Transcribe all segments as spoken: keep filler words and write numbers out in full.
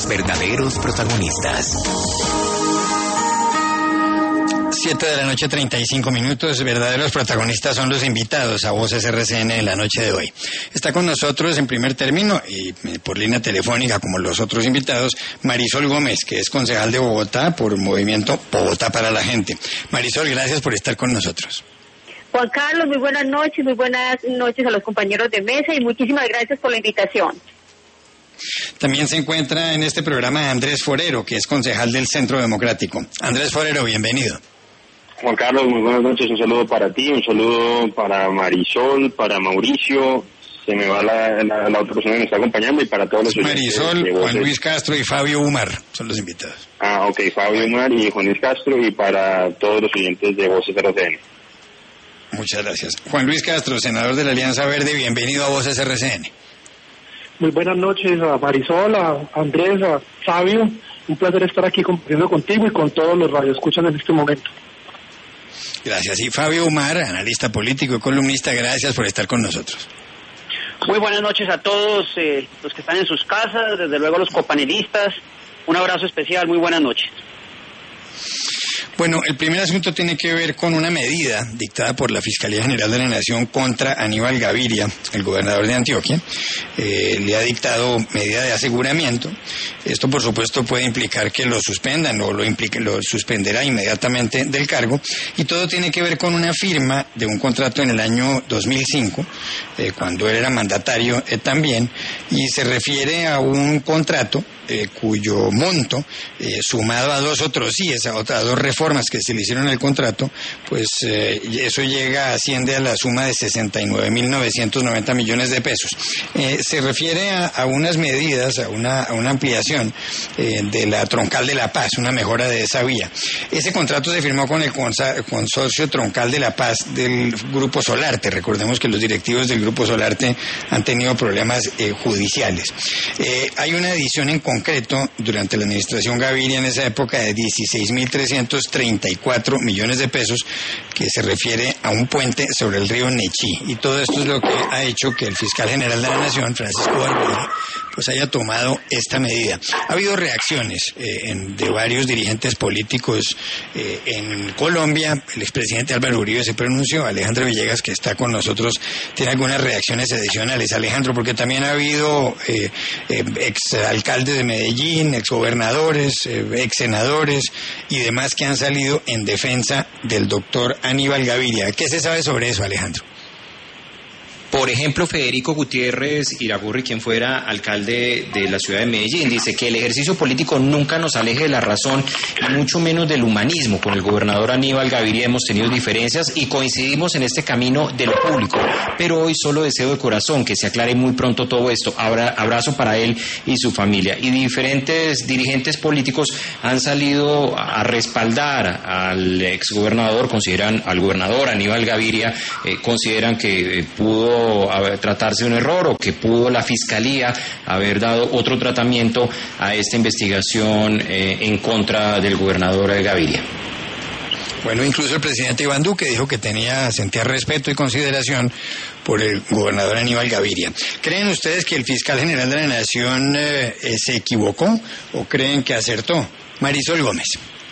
Verdaderos protagonistas. Siete de la noche, treinta y cinco minutos. Verdaderos protagonistas son los invitados a Voces R C N en la noche de hoy. Está con nosotros en primer término y por línea telefónica, como los otros invitados, Marisol Gómez, que es concejal de Bogotá por Movimiento Bogotá para la Gente. Marisol, gracias por estar con nosotros. Juan Carlos, muy buenas noches, muy buenas noches a los compañeros de mesa y muchísimas gracias por la invitación. También se encuentra en este programa Andrés Forero, que es concejal del Centro Democrático. Andrés Forero, bienvenido. Juan Carlos, muy buenas noches, un saludo para ti, un saludo para Marisol, para Mauricio, se me va la, la, la otra persona que me está acompañando y para todos los Marisol, Juan Luis Castro y Fabio Umar son los invitados. Ah, ok, Fabio Umar y Juan Luis Castro y para todos los oyentes de Voces R C N. Muchas gracias. Juan Luis Castro, senador de la Alianza Verde, bienvenido a Voces R C N. Muy buenas noches a Marisol, a Andrés, a Fabio, un placer estar aquí compartiendo contigo y con todos los radioescuchas en este momento. Gracias. Y Fabio Umar, analista político y columnista, gracias por estar con nosotros. Muy buenas noches a todos eh, los que están en sus casas, desde luego a los copanelistas. Un abrazo especial, muy buenas noches. Bueno, el primer asunto tiene que ver con una medida dictada por la Fiscalía General de la Nación contra Aníbal Gaviria, el gobernador de Antioquia. Eh, le ha dictado medida de aseguramiento. Esto, por supuesto, puede implicar que lo suspendan o lo, implique, lo suspenderá inmediatamente del cargo. Y todo tiene que ver con una firma de un contrato en el año dos mil cinco, eh, cuando él era mandatario eh, también, y se refiere a un contrato Eh, cuyo monto, eh, sumado a dos otros sí, a, otra, a dos reformas que se le hicieron al contrato, pues eh, eso llega, asciende a la suma de sesenta y nueve mil novecientos noventa millones de pesos. Eh, se refiere a, a unas medidas, a una, a una ampliación eh, de la Troncal de la Paz, una mejora de esa vía. Ese contrato se firmó con el consorcio Troncal de la Paz del Grupo Solarte. Recordemos que los directivos del Grupo Solarte han tenido problemas eh, judiciales. Eh, hay una edición en concreto durante la administración Gaviria en esa época de dieciséis mil trescientos treinta y cuatro millones de pesos que se refiere a un puente sobre el río Nechí, y todo esto es lo que ha hecho que el fiscal general de la Nación, Francisco Barbosa, pues haya tomado esta medida. Ha habido reacciones eh, en, de varios dirigentes políticos eh, en Colombia. El expresidente Álvaro Uribe se pronunció. Alejandro Villegas, que está con nosotros, tiene algunas reacciones adicionales. Alejandro, porque también ha habido eh, eh, exalcaldes de Medellín, exgobernadores, eh, exsenadores y demás que han salido en defensa del doctor Aníbal Gaviria. ¿Qué se sabe sobre eso, Alejandro? Por ejemplo, Federico Gutiérrez Iragorri, quien fuera alcalde de la ciudad de Medellín, dice que el ejercicio político nunca nos aleje de la razón y mucho menos del humanismo. Con el gobernador Aníbal Gaviria hemos tenido diferencias y coincidimos en este camino de lo público, pero hoy solo deseo de corazón que se aclare muy pronto todo esto. Abrazo para él y su familia. Y diferentes dirigentes políticos han salido a respaldar al exgobernador, consideran al gobernador Aníbal Gaviria, eh, consideran que eh, pudo tratarse de un error o que pudo la Fiscalía haber dado otro tratamiento a esta investigación eh, en contra del gobernador Gaviria. Bueno, incluso el presidente Iván Duque dijo que tenía, sentía respeto y consideración por el gobernador Aníbal Gaviria. ¿Creen ustedes que el fiscal general de la Nación eh, se equivocó o creen que acertó? Marisol Gómez.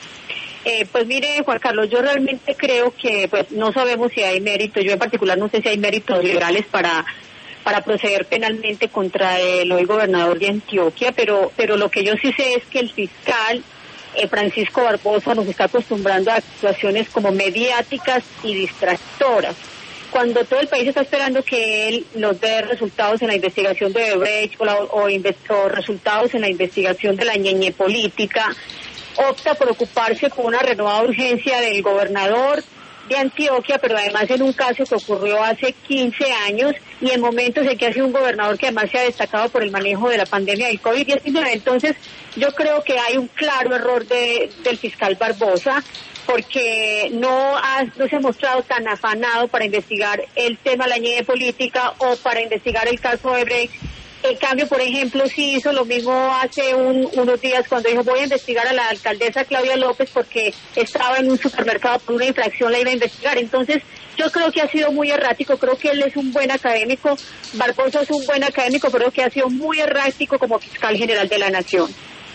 Eh, pues mire, Juan Carlos, yo realmente creo que pues no sabemos si hay mérito, yo en particular no sé si hay méritos legales para para proceder penalmente contra el hoy gobernador de Antioquia, pero pero lo que yo sí sé es que el fiscal eh, Francisco Barbosa nos está acostumbrando a actuaciones como mediáticas y distractoras. Cuando todo el país está esperando que él nos dé resultados en la investigación de Odebrecht o, la, o, o resultados en la investigación de la ñeñe política, opta por ocuparse con una renovada urgencia del gobernador de Antioquia, pero además en un caso que ocurrió hace quince años y en momentos en que ha sido un gobernador que además se ha destacado por el manejo de la pandemia del COVID diecinueve. Entonces, yo creo que hay un claro error de, del fiscal Barbosa, porque no, ha, no se ha mostrado tan afanado para investigar el tema de la ñeñe política o para investigar el caso de Odebrecht. En cambio, por ejemplo, sí hizo lo mismo hace un, unos días cuando dijo voy a investigar a la alcaldesa Claudia López porque estaba en un supermercado por una infracción, la iba a investigar. Entonces, yo creo que ha sido muy errático, creo que él es un buen académico, Barbosa es un buen académico, pero que ha sido muy errático como fiscal general de la Nación.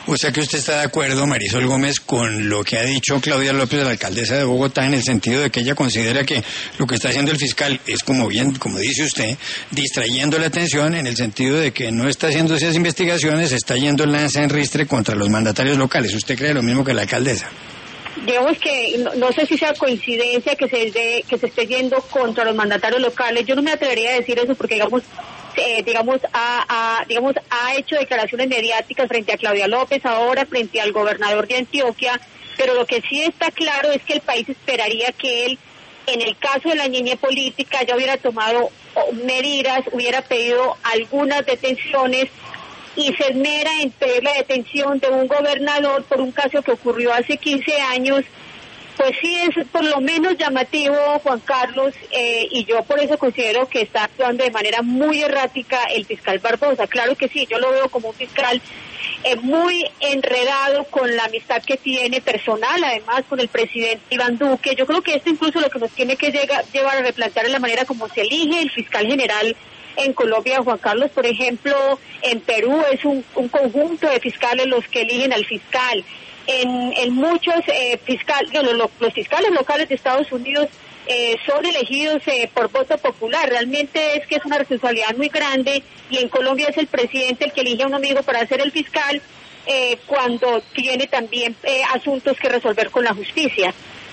O sea que usted está de acuerdo, Marisol Gómez, con lo que ha dicho Claudia López, la alcaldesa de Bogotá, en el sentido de que ella considera que lo que está haciendo el fiscal es, como bien, como dice usted, distrayendo la atención, en el sentido de que no está haciendo esas investigaciones, está yendo en lanza en ristre contra los mandatarios locales. ¿Usted cree lo mismo que la alcaldesa? Digamos que no, no sé si sea coincidencia que se, de, que se esté yendo contra los mandatarios locales. Yo no me atrevería a decir eso porque, digamos, Eh, digamos, ha, ha, digamos, ha hecho declaraciones mediáticas frente a Claudia López, ahora frente al gobernador de Antioquia, pero lo que sí está claro es que el país esperaría que él, en el caso de la ñeñe política, ya hubiera tomado medidas, hubiera pedido algunas detenciones y se esmera en pedir la detención de un gobernador por un caso que ocurrió hace quince años. Pues sí, es por lo menos llamativo, Juan Carlos, eh, y yo por eso considero que está actuando de manera muy errática el fiscal Barbosa. Claro que sí, yo lo veo como un fiscal eh, muy enredado con la amistad que tiene personal, además con el presidente Iván Duque. Yo creo que esto incluso lo que nos tiene que llega, llevar a replantear es la manera como se elige el fiscal general en Colombia. Juan Carlos, por ejemplo, en Perú es un, un conjunto de fiscales los que eligen al fiscal. En, en muchos eh, fiscales, los, los fiscales locales de Estados Unidos eh, son elegidos eh, por voto popular. Realmente es que es una responsabilidad muy grande y en Colombia es el presidente el que elige a un amigo para ser el fiscal eh, cuando tiene también eh, asuntos que resolver con la justicia.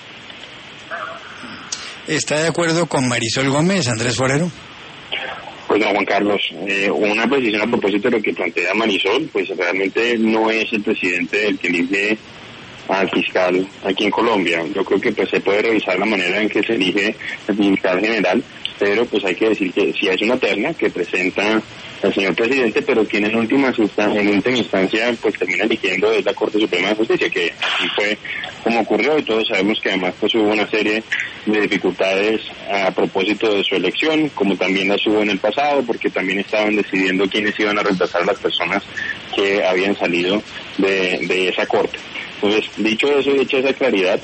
¿Está de acuerdo con Marisol Gómez, Andrés Forero? Pues no, Juan Carlos, eh, una precisión a propósito de lo que plantea Marisol, pues realmente no es el presidente el que elige al fiscal aquí en Colombia. Yo creo que pues se puede revisar la manera en que se elige el fiscal general, pero pues hay que decir que si es una terna que presenta el señor presidente, pero quien en última instancia, en última instancia pues termina eligiendo es la Corte Suprema de Justicia, que así fue como ocurrió, y todos sabemos que además pues hubo una serie de dificultades a propósito de su elección, como también las hubo en el pasado, porque también estaban decidiendo quiénes iban a reemplazar a las personas que habían salido de, de esa Corte. Entonces, dicho eso y hecha esa claridad,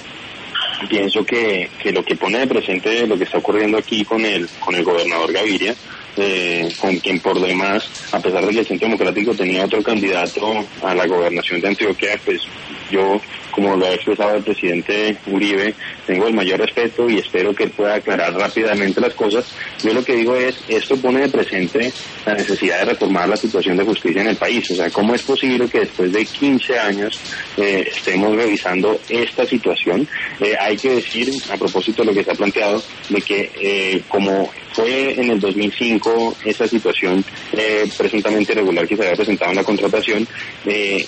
pienso que, que lo que pone de presente lo que está ocurriendo aquí con el, con el gobernador Gaviria, Eh, con quien por demás, a pesar de que el Centro Democrático tenía otro candidato a la gobernación de Antioquia, pues yo, como lo ha expresado el presidente Uribe, tengo el mayor respeto y espero que él pueda aclarar rápidamente las cosas. Yo lo que digo es, esto pone de presente la necesidad de reformar la situación de justicia en el país. O sea, ¿cómo es posible que después de quince años eh, estemos revisando esta situación? Eh, hay que decir, a propósito de lo que se ha planteado, de que eh, como fue en el dos mil cinco esa situación eh, presuntamente irregular que se había presentado en la contratación, eh,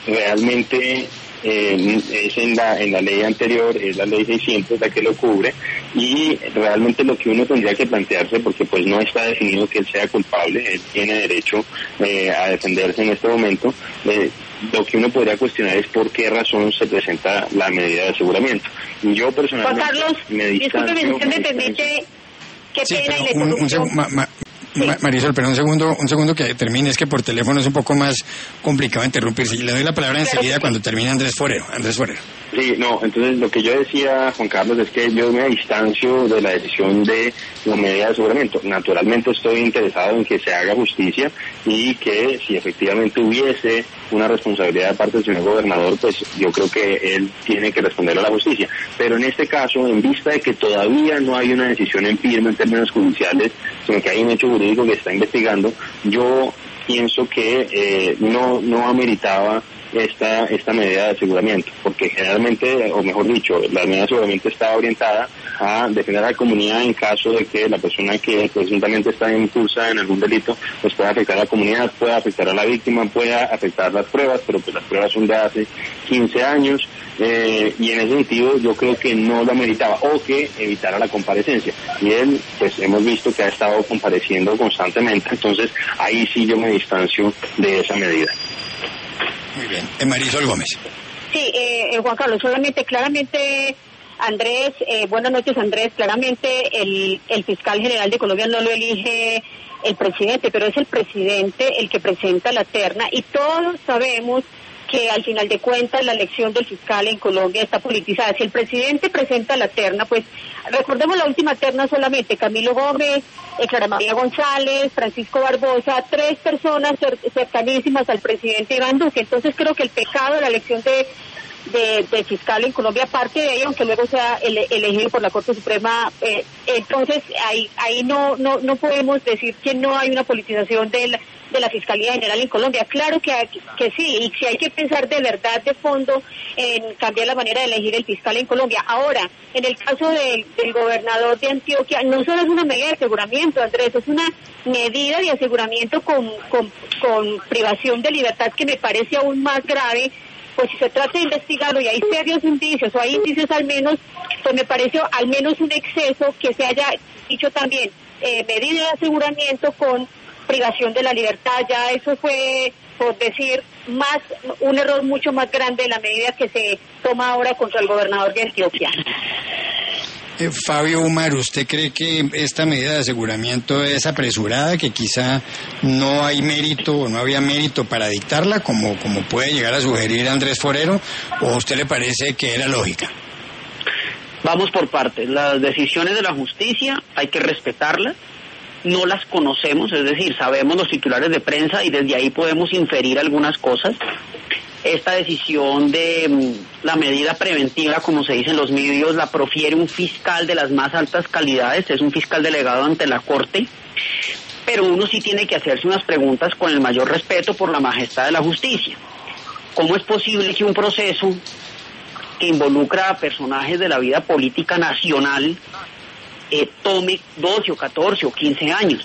realmente eh, es en la en la ley anterior, es la ley seiscientos la que lo cubre, y realmente lo que uno tendría que plantearse, porque pues no está definido que él sea culpable, él tiene derecho eh, a defenderse en este momento, eh, lo que uno podría cuestionar es por qué razón se presenta la medida de aseguramiento. Yo personalmente Juan Carlos, me distancio, disculpe, usted me permite, qué Sí, pena y le pero un, un corrupción. seg- ma- ma- Sí. Ma- Marisol, pero un segundo, un segundo que termine, es que por teléfono es un poco más complicado interrumpirse. Le doy la palabra enseguida cuando termine Andrés Forero. Andrés Forero. Sí, no, entonces lo que yo decía, Juan Carlos, es que yo me distancio de la decisión de la medida de aseguramiento. Naturalmente estoy interesado en que se haga justicia y que si efectivamente hubiese una responsabilidad de parte del señor gobernador, pues yo creo que él tiene que responder a la justicia. Pero en este caso, en vista de que todavía no hay una decisión en firme en términos judiciales, sino que hay un hecho jurídico que está investigando, yo pienso que eh, no, no ameritaba esta esta medida de aseguramiento, porque generalmente, o mejor dicho, la medida de aseguramiento está orientada a defender a la comunidad en caso de que la persona que presuntamente está impulsa en algún delito pues pueda afectar a la comunidad, pueda afectar a la víctima, pueda afectar las pruebas, pero pues las pruebas son de hace quince años, eh, y en ese sentido yo creo que no lo ameritaba, o que evitara la comparecencia, y él pues hemos visto que ha estado compareciendo constantemente, entonces ahí sí yo me distancio de esa medida. Muy bien. Eh, Marisol Gómez. Sí, eh, eh, Juan Carlos, solamente, claramente, Andrés, eh, buenas noches, Andrés, claramente el, el fiscal general de Colombia no lo elige el presidente, pero es el presidente el que presenta la terna, y todos sabemos que al final de cuentas la elección del fiscal en Colombia está politizada. Si el presidente presenta la terna, pues recordemos la última terna solamente, Camilo Gómez, eh, Clara María González, Francisco Barbosa, tres personas cer cercanísimas al presidente Iván Duque. Entonces creo que el pecado de la elección de de, de fiscal en Colombia, aparte de ahí, aunque luego sea ele, elegido por la Corte Suprema, eh, entonces ahí ahí no no no podemos decir que no hay una politización de la, de la Fiscalía General en Colombia. Claro que, hay, que sí, y si hay que pensar de verdad, de fondo, en cambiar la manera de elegir el fiscal en Colombia. Ahora, en el caso de, del gobernador de Antioquia, no solo es una medida de aseguramiento, Andrés, es una medida de aseguramiento con, con, con privación de libertad que me parece aún más grave. Pues si se trata de investigarlo y hay serios indicios, o hay indicios al menos, pues me pareció al menos un exceso que se haya dicho también, eh, medida de aseguramiento con privación de la libertad. Ya eso fue, por decir, más un error mucho más grande de la medida que se toma ahora contra el gobernador de Antioquia. Eh, Fabio Umar, ¿usted cree que esta medida de aseguramiento es apresurada, que quizá no hay mérito o no había mérito para dictarla, como, como puede llegar a sugerir Andrés Forero, o a usted le parece que era lógica? Vamos por partes. Las decisiones de la justicia hay que respetarlas. No las conocemos, es decir, sabemos los titulares de prensa y desde ahí podemos inferir algunas cosas. Esta decisión de um, la medida preventiva, como se dice en los medios, la profiere un fiscal de las más altas calidades, es un fiscal delegado ante la Corte, pero uno sí tiene que hacerse unas preguntas con el mayor respeto por la majestad de la justicia. ¿Cómo es posible que un proceso que involucra a personajes de la vida política nacional eh, tome doce o catorce o quince años?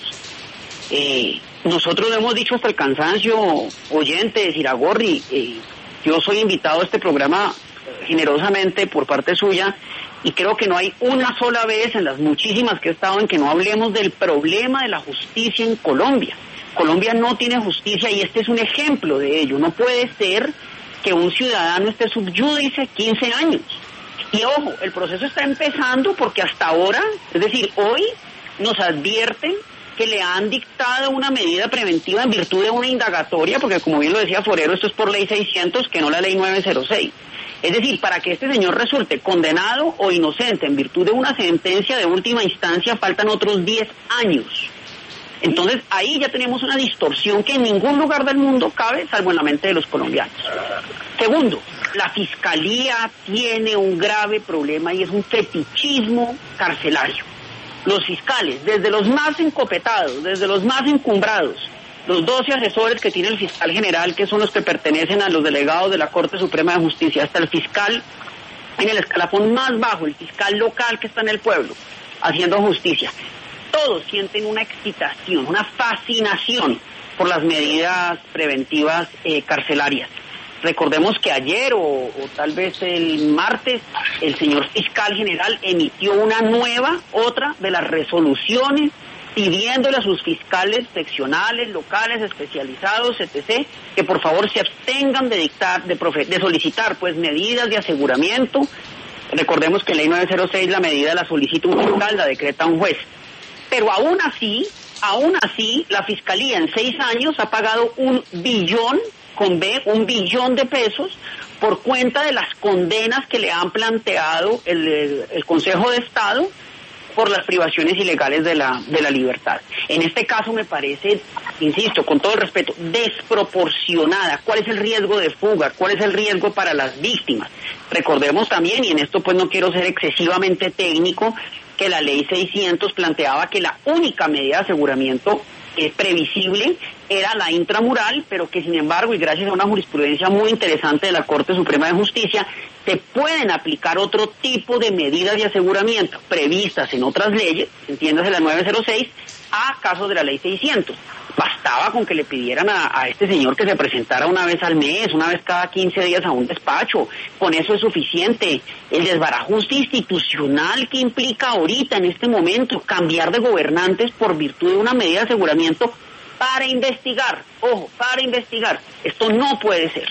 Eh, nosotros lo hemos dicho hasta el cansancio, oyentes, Iragorri, eh, yo soy invitado a este programa generosamente por parte suya y creo que no hay una sola vez en las muchísimas que he estado en que no hablemos del problema de la justicia en Colombia. Colombia no tiene justicia y este es un ejemplo de ello. No puede ser que un ciudadano esté subyúdice quince años. Y ojo, el proceso está empezando porque hasta ahora, es decir, hoy nos advierten que le han dictado una medida preventiva en virtud de una indagatoria, porque como bien lo decía Forero, esto es por ley seiscientos, que no la ley novecientos seis. Es decir, para que este señor resulte condenado o inocente en virtud de una sentencia de última instancia, faltan otros diez años. Entonces, ahí ya tenemos una distorsión que en ningún lugar del mundo cabe, salvo en la mente de los colombianos. Segundo, la Fiscalía tiene un grave problema y es un fetichismo carcelario. Los fiscales, desde los más encopetados, desde los más encumbrados, los doce asesores que tiene el fiscal general, que son los que pertenecen a los delegados de la Corte Suprema de Justicia, hasta el fiscal en el escalafón más bajo, el fiscal local que está en el pueblo, haciendo justicia, todos sienten una excitación, una fascinación por las medidas preventivas eh, carcelarias. Recordemos que ayer o, o tal vez el martes el señor fiscal general emitió una nueva, otra de las resoluciones pidiéndole a sus fiscales seccionales, locales, especializados, etcétera, que por favor se abstengan de dictar, de, profe, de solicitar pues medidas de aseguramiento. Recordemos que en ley novecientos seis la medida la solicita un fiscal, la decreta un juez. Pero aún así, aún así, la Fiscalía en seis años ha pagado un billón, con B, un billón de pesos, por cuenta de las condenas que le han planteado el, el, el Consejo de Estado por las privaciones ilegales de la, de la libertad. En este caso me parece, insisto, con todo el respeto, desproporcionada. ¿Cuál es el riesgo de fuga? ¿Cuál es el riesgo para las víctimas? Recordemos también, y en esto pues no quiero ser excesivamente técnico, que la ley seiscientos planteaba que la única medida de aseguramiento eh, previsible era la intramural, pero que sin embargo, y gracias a una jurisprudencia muy interesante de la Corte Suprema de Justicia, se pueden aplicar otro tipo de medidas de aseguramiento previstas en otras leyes, entiéndase la novecientos seis, a casos de la ley seiscientos. Bastaba con que le pidieran a, a este señor que se presentara una vez al mes, una vez cada quince días a un despacho. Con eso es suficiente. El desbarajuste institucional que implica ahorita, en este momento, cambiar de gobernantes por virtud de una medida de aseguramiento para investigar, ojo, para investigar. Esto no puede ser.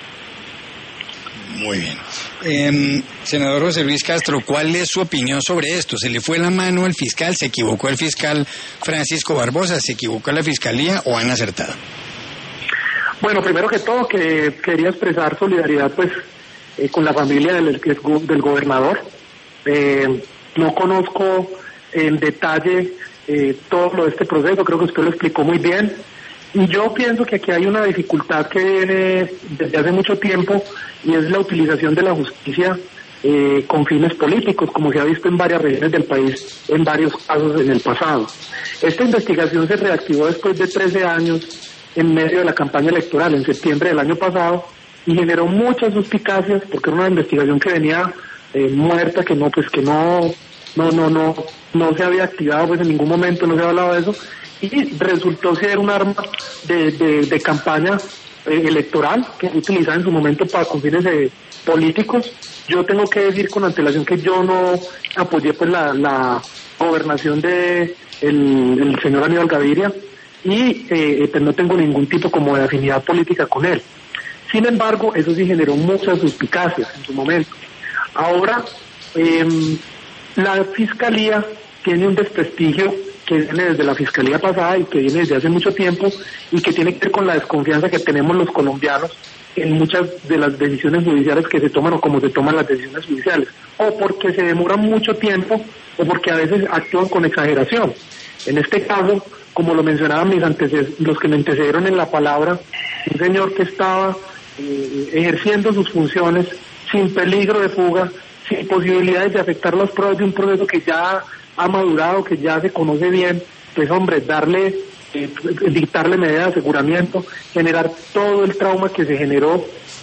Muy bien. Eh, senador José Luis Castro, ¿cuál es su opinión sobre esto? ¿Se le fue la mano al fiscal? ¿Se equivocó el fiscal Francisco Barbosa? ¿Se equivocó la fiscalía o han acertado? Bueno, primero que todo, que quería expresar solidaridad pues eh, con la familia del, del gobernador. Eh, no conozco en detalle eh, todo lo de este proceso, creo que usted lo explicó muy bien. Y yo pienso que aquí hay una dificultad que viene desde hace mucho tiempo y es la utilización de la justicia eh, con fines políticos, como se ha visto en varias regiones del país, en varios casos en el pasado. Esta investigación se reactivó después de trece años en medio de la campaña electoral, en septiembre del año pasado, y generó muchas suspicacias porque era una investigación que venía eh, muerta, que no, pues que no, no, no, no, no se había activado pues en ningún momento, no se había hablado de eso, y resultó ser un arma de, de, de campaña eh, electoral que se utilizaba en su momento para con fines eh, políticos. Yo tengo que decir con antelación que yo no apoyé pues la, la gobernación de el, el señor Aníbal Gaviria y eh, pues no tengo ningún tipo como de afinidad política con él. Sin embargo, eso sí generó muchas suspicacias en su momento. Ahora, eh, la Fiscalía tiene un desprestigio que viene desde la Fiscalía pasada y que viene desde hace mucho tiempo y que tiene que ver con la desconfianza que tenemos los colombianos en muchas de las decisiones judiciales que se toman o como se toman las decisiones judiciales, o porque se demoran mucho tiempo o porque a veces actúan con exageración. En este caso, como lo mencionaban mis anteced- los que me antecedieron en la palabra, un señor que estaba eh, ejerciendo sus funciones sin peligro de fuga, sin posibilidades de afectar las pruebas de un proceso que ya ha madurado, que ya se conoce bien, pues hombre, darle, eh, dictarle medidas de aseguramiento, generar todo el trauma que se generó,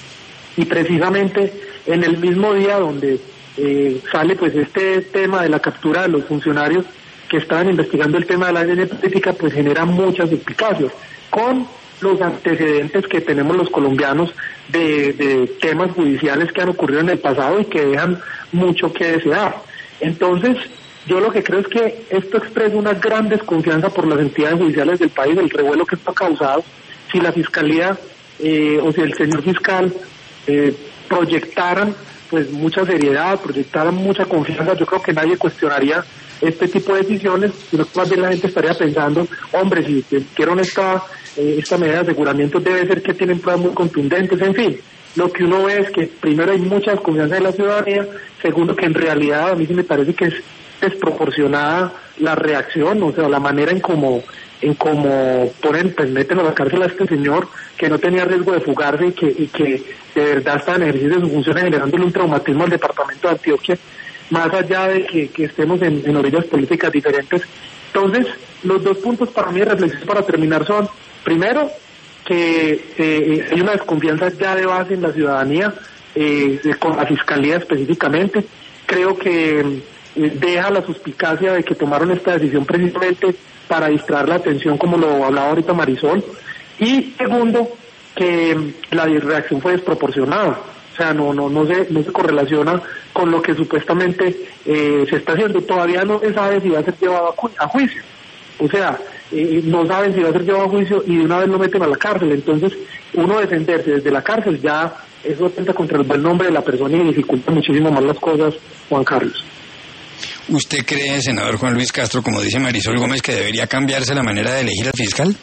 y precisamente en el mismo día donde eh, sale pues este tema de la captura de los funcionarios que estaban investigando el tema de la A N política, pues genera muchas suspicacias, con los antecedentes que tenemos los colombianos de, de temas judiciales que han ocurrido en el pasado y que dejan mucho que desear. Entonces, yo lo que creo es que esto expresa una gran desconfianza por las entidades judiciales del país, el revuelo que esto ha causado. Si la Fiscalía eh, o si el señor fiscal eh, proyectaran pues mucha seriedad, proyectaran mucha confianza, yo creo que nadie cuestionaría este tipo de decisiones, sino que más bien la gente estaría pensando, hombre, si quieren esta, eh, esta medida de aseguramiento debe ser que tienen pruebas muy contundentes, en fin. Lo que uno ve es que primero hay mucha desconfianza de la ciudadanía, segundo que en realidad a mí sí me parece que es desproporcionada la reacción, o sea, la manera en cómo en cómo ponen, pues meten a la cárcel a este señor que no tenía riesgo de fugarse y que, y que de verdad está en ejercicio de sus funciones generándole un traumatismo al departamento de Antioquia, más allá de que, que estemos en, en orillas políticas diferentes. Entonces, los dos puntos para mí de reflexión para terminar son, primero, que eh, hay una desconfianza ya de base en la ciudadanía, eh, con la Fiscalía específicamente. Creo que eh, deja la suspicacia de que tomaron esta decisión precisamente para distraer la atención, como lo hablaba ahorita Marisol. Y segundo, que la reacción fue desproporcionada. O sea, no no no se no se correlaciona con lo que supuestamente eh, se está haciendo. Todavía no se sabe si va a ser llevado a, ju- a juicio. O sea, eh, no saben si va a ser llevado a juicio y de una vez lo meten a la cárcel. Entonces, uno defenderse desde la cárcel ya eso atenta contra el buen nombre de la persona y dificulta muchísimo más las cosas, Juan Carlos. ¿Usted cree, senador Juan Luis Castro, como dice Marisol Gómez, que debería cambiarse la manera de elegir al fiscal?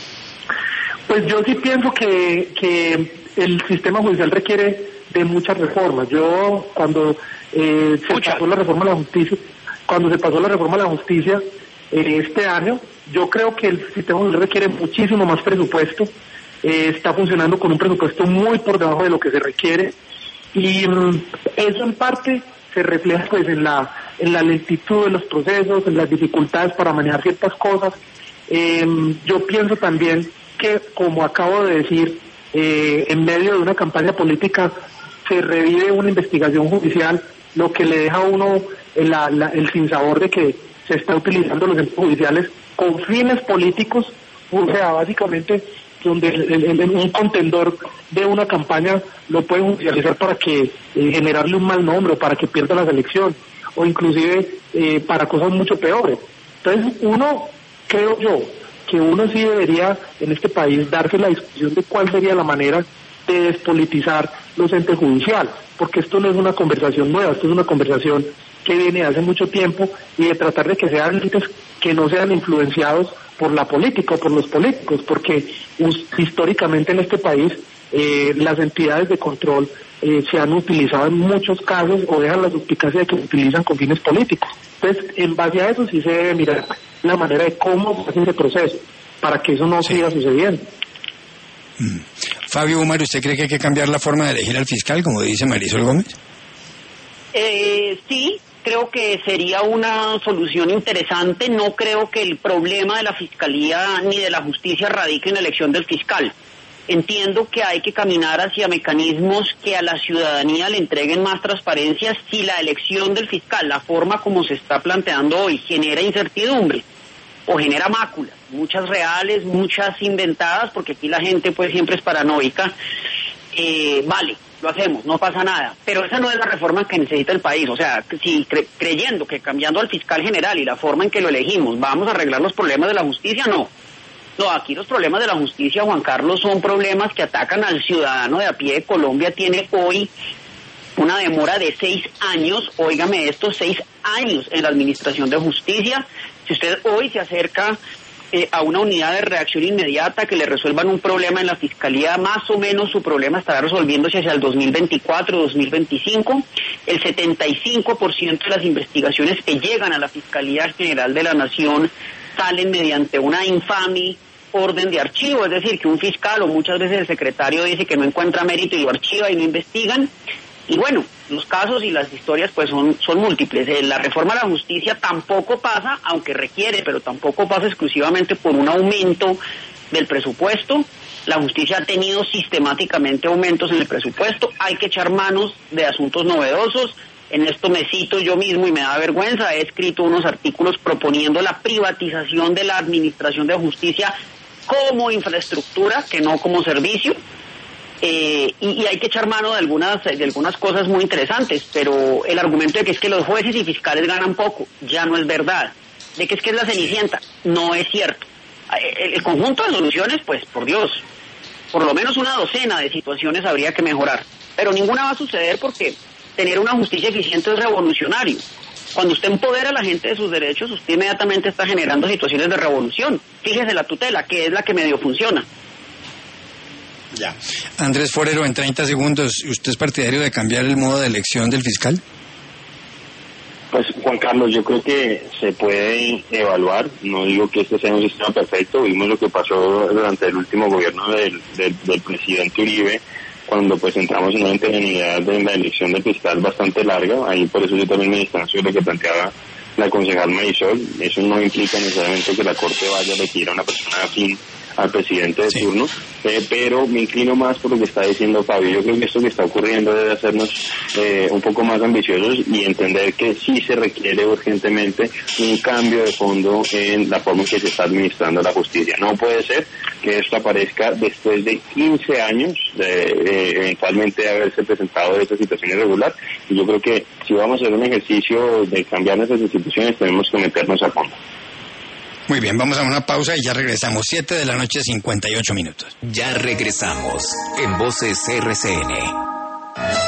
Pues yo sí pienso que, que el sistema judicial requiere de muchas reformas. Yo, cuando eh, se Muchas. pasó la reforma a la justicia, cuando se pasó la reforma a la justicia eh, este año, yo creo que el sistema judicial requiere muchísimo más presupuesto. Eh, está funcionando con un presupuesto muy por debajo de lo que se requiere, y mm, eso en parte se refleja pues en la en la lentitud de los procesos, en las dificultades para manejar ciertas cosas. Eh, yo pienso también que, como acabo de decir, eh, en medio de una campaña política se revive una investigación judicial, lo que le deja a uno el, la, la, el sinsabor de que se está utilizando los entes judiciales con fines políticos, o sea, básicamente donde el, el, el, un contendor de una campaña lo puede judicializar para que eh, generarle un mal nombre o para que pierda las elecciones, o inclusive eh, para cosas mucho peores. Entonces uno, creo yo, que uno sí debería en este país darse la discusión de cuál sería la manera de despolitizar los entes judiciales, porque esto no es una conversación nueva, esto es una conversación que viene hace mucho tiempo, y de tratar de que sean entes que no sean influenciados por la política o por los políticos, porque us, históricamente en este país eh, las entidades de control eh, se han utilizado en muchos casos o dejan la suspicacia de que se utilizan con fines políticos. Entonces, en base a eso sí se debe mirar la manera de cómo se hace ese proceso, para que eso no sí. siga sucediendo. Mm. Fabio Umar, ¿usted cree que hay que cambiar la forma de elegir al fiscal, como dice Marisol Gómez? Eh, sí, creo que sería una solución interesante. No creo que el problema de la Fiscalía ni de la Justicia radique en la elección del fiscal. Entiendo que hay que caminar hacia mecanismos que a la ciudadanía le entreguen más transparencia si la elección del fiscal, la forma como se está planteando hoy, genera incertidumbre o genera máculas, muchas reales, muchas inventadas, porque aquí la gente pues siempre es paranoica. Eh, vale, lo hacemos, no pasa nada, pero esa no es la reforma que necesita el país. O sea, si cre- creyendo que cambiando al fiscal general y la forma en que lo elegimos vamos a arreglar los problemas de la justicia, no. No, aquí los problemas de la justicia, Juan Carlos, son problemas que atacan al ciudadano de a pie. Colombia tiene hoy una demora de seis años, óigame esto, seis años en la administración de justicia. Si usted hoy se acerca eh, a una unidad de reacción inmediata que le resuelvan un problema en la Fiscalía, más o menos su problema estará resolviéndose hacia el dos mil veinticuatro, dos mil veinticinco. El setenta y cinco por ciento de las investigaciones que llegan a la Fiscalía General de la Nación salen mediante una infame orden de archivo, es decir, que un fiscal o muchas veces el secretario dice que no encuentra mérito y lo archiva y no investigan. Y bueno, los casos y las historias pues son, son múltiples. Eh, la reforma a la justicia tampoco pasa, aunque requiere, pero tampoco pasa exclusivamente por un aumento del presupuesto. La justicia ha tenido sistemáticamente aumentos en el presupuesto. Hay que echar manos de asuntos novedosos. En esto me cito yo mismo y me da vergüenza. He escrito unos artículos proponiendo la privatización de la administración de justicia como infraestructura, que no como servicio. Eh, y, y hay que echar mano de algunas de algunas cosas muy interesantes, pero el argumento de que es que los jueces y fiscales ganan poco, ya no es verdad. De que es que es la cenicienta, no es cierto. El, el conjunto de soluciones, pues, por Dios, por lo menos una docena de situaciones habría que mejorar, pero ninguna va a suceder porque tener una justicia eficiente es revolucionario. Cuando usted empodera a la gente de sus derechos, usted inmediatamente está generando situaciones de revolución. Fíjese la tutela, que es la que medio funciona. Ya. Andrés Forero, en treinta segundos, ¿usted es partidario de cambiar el modo de elección del fiscal? Pues, Juan Carlos, yo creo que se puede evaluar. No digo que este sea un sistema perfecto. Vimos lo que pasó durante el último gobierno del, del, del presidente Uribe, cuando pues entramos en una interinidad de la elección del fiscal bastante larga. Ahí por eso yo también me distancio de lo que planteaba la concejal Marisol. Eso no implica necesariamente que la Corte vaya a elegir a una persona afín al presidente de sí. turno, eh, pero me inclino más por lo que está diciendo Fabio. Yo creo que esto que está ocurriendo debe hacernos eh, un poco más ambiciosos y entender que sí se requiere urgentemente un cambio de fondo en la forma en que se está administrando la justicia. No puede ser que esto aparezca después de quince años de eh, eventualmente haberse presentado esta situación irregular, y yo creo que si vamos a hacer un ejercicio de cambiar nuestras instituciones tenemos que meternos a fondo. Muy bien, vamos a una pausa y ya regresamos. Siete de la noche, cincuenta y ocho minutos. Ya regresamos en Voces R C N.